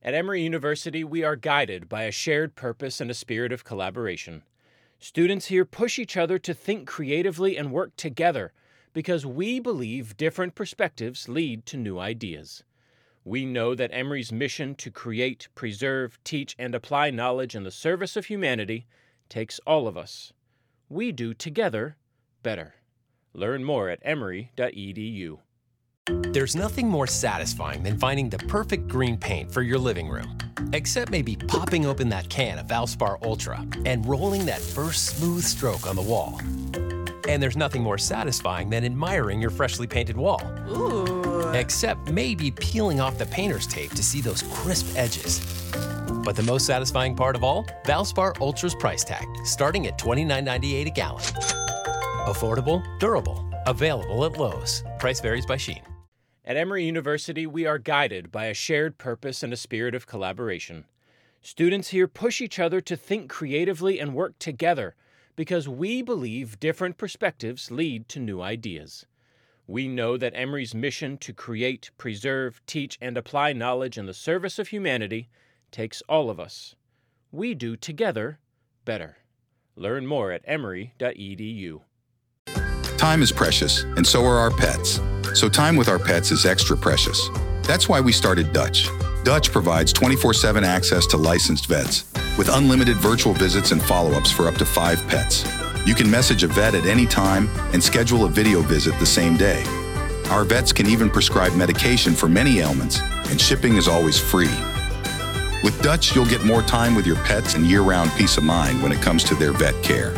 At Emory University, we are guided by a shared purpose and a spirit of collaboration. Students here push each other to think creatively and work together because we believe different perspectives lead to new ideas. We know that Emory's mission to create, preserve, teach, and apply knowledge in the service of humanity takes all of us. We do together better. Learn more at emory.edu. There's nothing more satisfying than finding the perfect green paint for your living room. Except maybe popping open that can of Valspar Ultra and rolling that first smooth stroke on the wall. And there's nothing more satisfying than admiring your freshly painted wall. Ooh. Except maybe peeling off the painter's tape to see those crisp edges. But the most satisfying part of all? Valspar Ultra's price tag, starting at $29.98 a gallon. Affordable, durable, available at Lowe's. Price varies by Shein. At Emory University, we are guided by a shared purpose and a spirit of collaboration. Students here push each other to think creatively and work together because we believe different perspectives lead to new ideas. We know that Emory's mission to create, preserve, teach, and apply knowledge in the service of humanity takes all of us. We do together better. Learn more at emory.edu. Time is precious, and so are our pets. So time with our pets is extra precious. That's why we started Dutch. Dutch provides 24/7 access to licensed vets with unlimited virtual visits and follow-ups for up to 5 pets. You can message a vet at any time and schedule a video visit the same day. Our vets can even prescribe medication for many ailments, and shipping is always free. With Dutch, you'll get more time with your pets and year-round peace of mind when it comes to their vet care.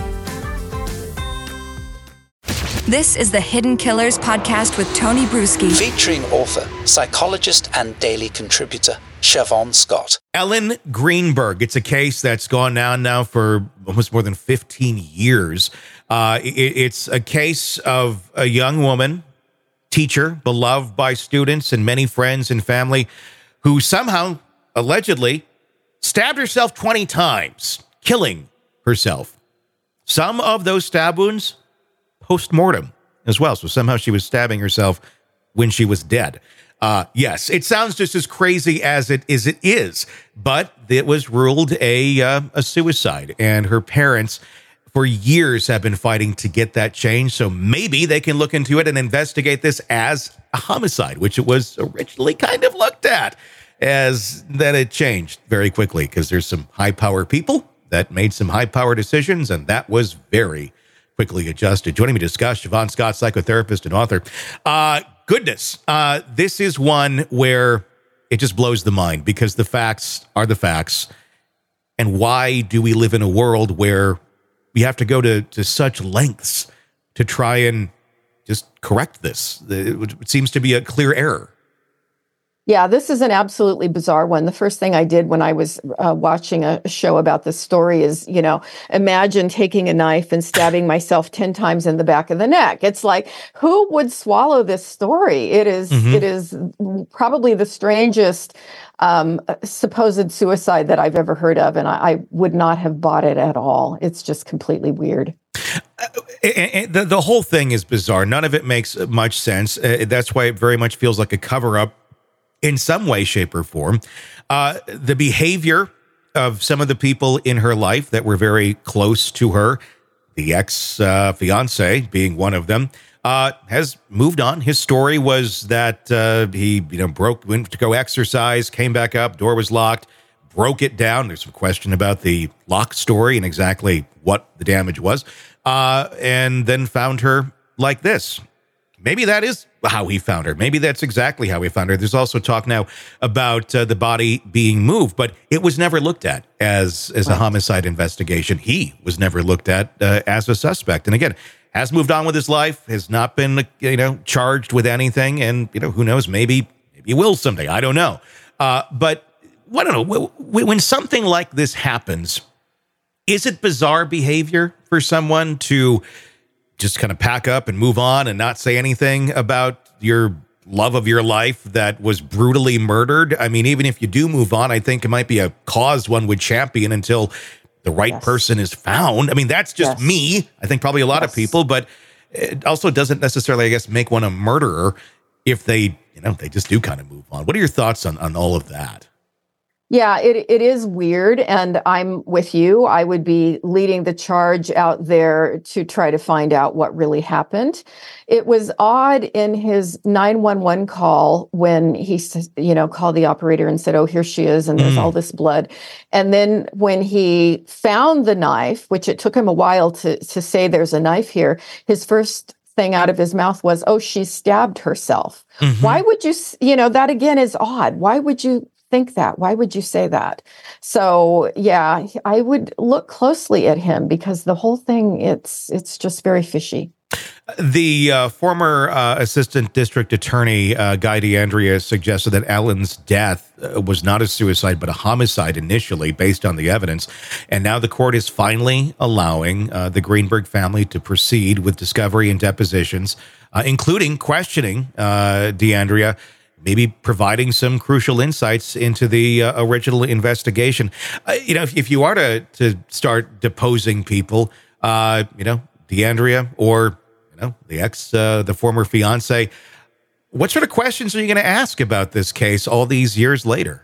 This is the Hidden Killers podcast with Tony Bruschi. Featuring author, psychologist, and daily contributor, Siobhan Scott. Ellen Greenberg. It's a case that's gone on now for almost more than 15 years. It's a case of a young woman, teacher, beloved by students and many friends and family, who somehow, allegedly, stabbed herself 20 times, killing herself. Some of those stab wounds post-mortem as well. So somehow she was stabbing herself when she was dead. Yes, it sounds just as crazy as it is, but it was ruled a suicide, and her parents for years have been fighting to get that changed. So maybe they can look into it and investigate this as a homicide, which it was originally kind of looked at as. Then it changed very quickly because there's some high-power people that made some high-power decisions, and that was very quickly adjusted. Joining me to discuss, Siobhan Scott, psychotherapist and author. Goodness, this is one where it just blows the mind because the facts are the facts. And why do we live in a world where we have to go to such lengths to try and just correct this? It seems to be a clear error. Yeah, this is an absolutely bizarre one. The first thing I did when I was watching a show about this story is, imagine taking a knife and stabbing myself 10 times in the back of the neck. It's like, who would swallow this story? It is probably the strangest supposed suicide that I've ever heard of, and I would not have bought it at all. It's just completely weird. The whole thing is bizarre. None of it makes much sense. That's why it very much feels like a cover-up in some way, shape, or form. The behavior of some of the people in her life that were very close to her, the ex-fiance being one of them, has moved on. His story was that he went to go exercise, came back up, door was locked, broke it down. There's some question about the lock story and exactly what the damage was, and then found her like this. Maybe that is how he found her. Maybe that's exactly how he found her. There's also talk now about the body being moved, but it was never looked at as a homicide investigation. He was never looked at as a suspect. And again, has moved on with his life, has not been charged with anything, and who knows, maybe he will someday. I don't know. But I don't know. When something like this happens, is it bizarre behavior for someone to just kind of pack up and move on and not say anything about your love of your life that was brutally murdered? I mean, even if you do move on, I think it might be a cause one would champion until the right person is found. I mean, that's just me. I think probably a lot of people, but it also doesn't necessarily, I guess, make one a murderer if they just do kind of move on. What are your thoughts on all of that? Yeah, it is weird, and I'm with you. I would be leading the charge out there to try to find out what really happened. It was odd in his 911 call when he, called the operator and said, "Oh, here she is, and there's all this blood." And then when he found the knife, which it took him a while to say there's a knife here, his first thing out of his mouth was, "Oh, she stabbed herself." Why would you, that again is odd. Why would you think that? Why would you say that? So yeah, I would look closely at him because the whole thing, it's just very fishy. The former assistant district attorney, Guy DeAndrea, suggested that Ellen's death was not a suicide, but a homicide initially, based on the evidence. And now the court is finally allowing the Greenberg family to proceed with discovery and depositions, including questioning DeAndrea, maybe providing some crucial insights into the original investigation. If you are to start deposing people, DeAndrea or the former fiance, what sort of questions are you going to ask about this case all these years later?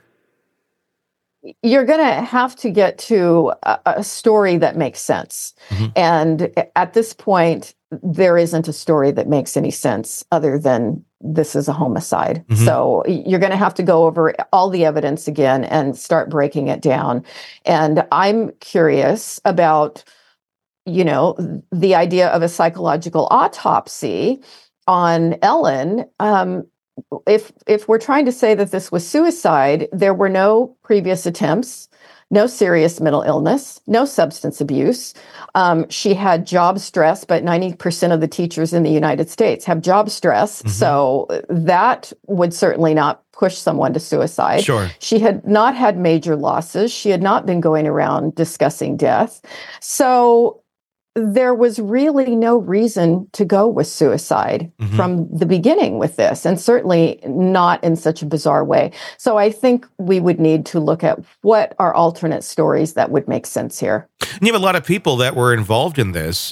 You're going to have to get to a story that makes sense. And at this point, there isn't a story that makes any sense other than this is a homicide. So you're going to have to go over all the evidence again and start breaking it down. And I'm curious about, the idea of a psychological autopsy on Ellen. If we're trying to say that this was suicide, there were no previous attempts, no serious mental illness, no substance abuse. She had job stress, but 90% of the teachers in the United States have job stress. So that would certainly not push someone to suicide. Sure. She had not had major losses. She had not been going around discussing death. So there was really no reason to go with suicide from the beginning with this, and certainly not in such a bizarre way. So I think we would need to look at what are alternate stories that would make sense here. And you have a lot of people that were involved in this,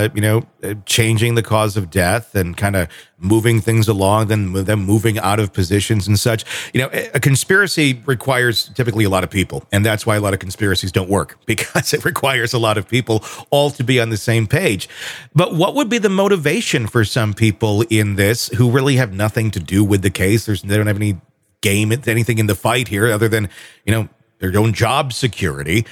changing the cause of death and kind of moving things along, then them moving out of positions and such. A conspiracy requires typically a lot of people, and that's why a lot of conspiracies don't work, because it requires a lot of people all to be on the same page. But what would be the motivation for some people in this who really have nothing to do with the case? They don't have any anything in the fight here other than, their own job security,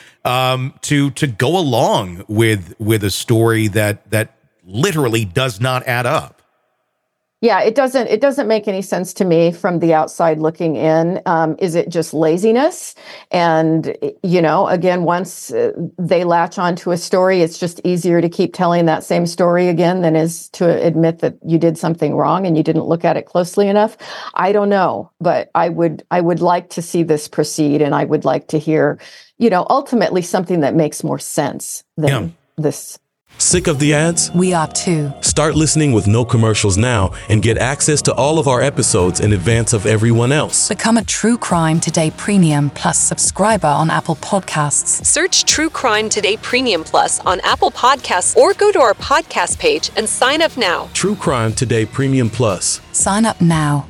to go along with a story that literally does not add up. Yeah, it doesn't make any sense to me from the outside looking in. Is it just laziness? And, again, once they latch onto a story, it's just easier to keep telling that same story again than is to admit that you did something wrong and you didn't look at it closely enough. I don't know, but I would like to see this proceed, and I would like to hear, ultimately something that makes more sense than this. Sick of the ads? We are too. Start listening with no commercials now and get access to all of our episodes in advance of everyone else. Become a True Crime Today Premium Plus subscriber on Apple Podcasts. Search True Crime Today Premium Plus on Apple Podcasts or go to our podcast page and sign up now. True Crime Today Premium Plus. Sign up now.